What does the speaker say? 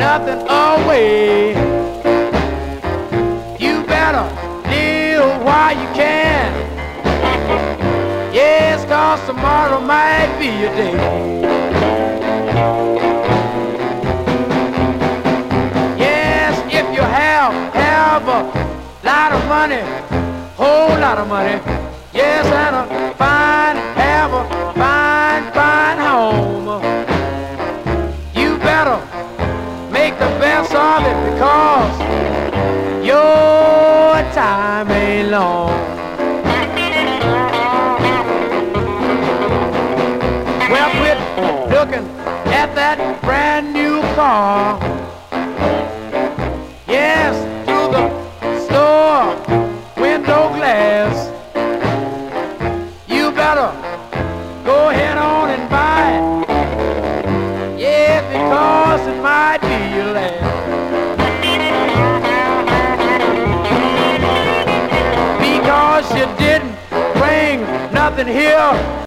nothing away. You better live while you can. Yes, 'cause tomorrow might be your day. Yes, if you have a lot of money, whole lot of money. Yes, and a fine home. You better make the best of it because your time ain't long. Well, quit looking at that brand new car. Yes, through the store window glass. You better go ahead on and buy it. Yeah, because it might be your last. Because you didn't bring nothing here